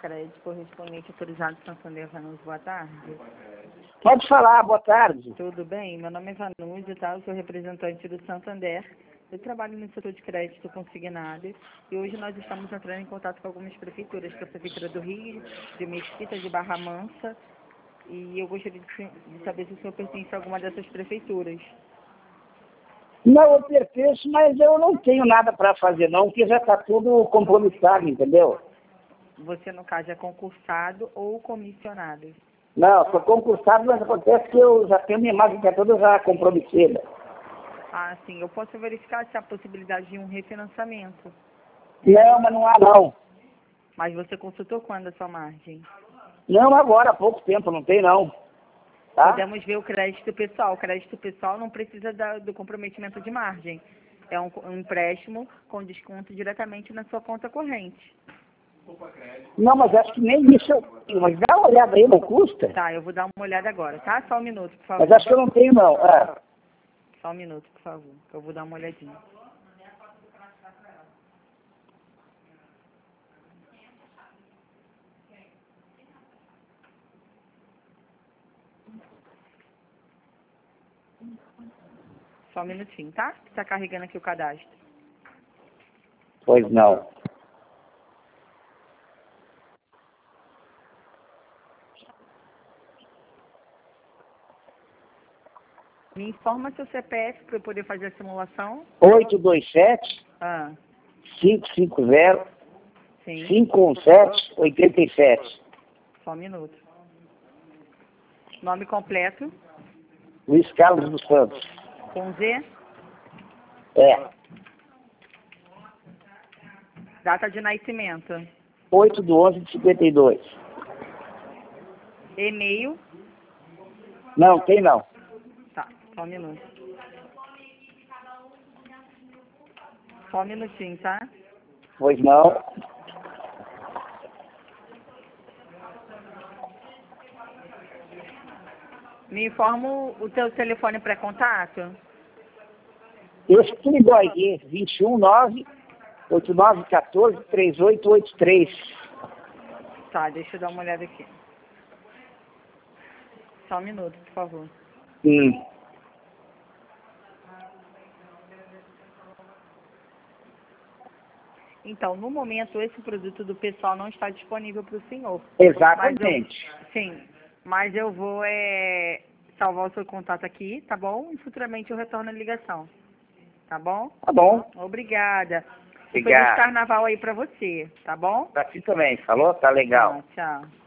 crédito correspondente autorizado Santander Vanucci, boa tarde. Pode falar, boa tarde. Tudo bem? Meu nome é Vanucci, tá? Eu sou representante do Santander. Eu trabalho no setor de crédito consignado e hoje nós estamos entrando em contato com algumas prefeituras, com a Prefeitura do Rio, de Mesquita, de Barra Mansa, e eu gostaria de saber se o senhor pertence a alguma dessas prefeituras. Não, eu pertenço, mas eu não tenho nada para fazer não, porque já está tudo compromissado, entendeu? Você, no caso, é concursado ou comissionado? Não, sou concursado, mas acontece que eu já tenho minha imagem que é toda já comprometida. Ah, sim. Eu posso verificar se há possibilidade de um refinanciamento. Não, mas não há não. Mas você consultou quando a sua margem? Não, agora, há pouco tempo, não tem não. Tá? Podemos ver o crédito pessoal. O crédito pessoal não precisa do comprometimento de margem. É um empréstimo com desconto diretamente na sua conta corrente. Não, mas acho que nem isso eu tenho. Mas dá uma olhada aí, não custa? Tá, eu vou dar uma olhada agora, tá? Só um minuto, por favor. Mas acho que eu não tenho não. É. Só um minuto, por favor, que eu vou dar uma olhadinha. Só um minutinho, tá? Tá carregando aqui o cadastro. Pois não. Me informa seu CPF para eu poder fazer a simulação. 827 Ah, 550 sim. 517 87. Só um minuto. Nome completo, Luiz Carlos dos Santos. com Z. É. Data de nascimento. 8/11/52. E-mail. Não, tem não. Tá, só um minuto. Só um minutinho, tá? Pois não. Me informa o teu telefone pré-contato. Esse tudo igual aqui. 219-8914-3883. Tá, deixa eu dar uma olhada aqui. Só um minuto, por favor. Então, no momento, esse produto do pessoal não está disponível para o senhor. Exatamente. Mas eu vou salvar o seu contato aqui, tá bom? E futuramente eu retorno a ligação. Tá bom? Tá bom. Obrigada. Um feliz Obrigado. carnaval aí pra você, tá bom? Pra ti também, falou? Tá legal. Tchau.